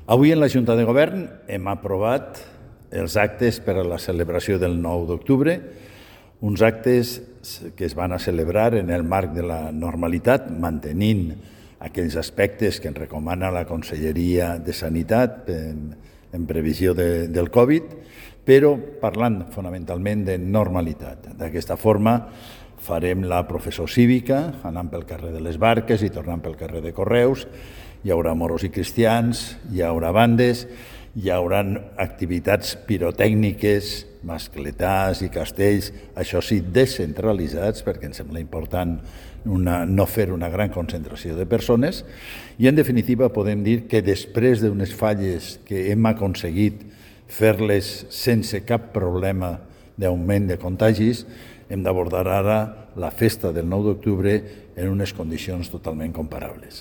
Avui en la Junta de Govern hem aprovat els actes per a la celebració del 9 d'octubre, uns actes que es van a celebrar en el marc de la normalitat, mantenint aquells aspectes que ens recomana la Conselleria de Sanitat en previsió del Covid, però parlant fonamentalment de normalitat. D'aquesta forma farem la professó cívica, anant pel carrer de les Barques i tornant pel carrer de Correus. Hi haurà moros i cristians, hi haurà bandes, hi haurà activitats pirotècniques, mascletars i castells, això sí, descentralitzats, perquè ens sembla important no fer una gran concentració de persones. I, en definitiva, podem dir que després d'unes falles que hem aconseguit fer-les sense cap problema d'augment de contagis, hem d'abordar ara la festa del 9 d'octubre en unes condicions totalment comparables.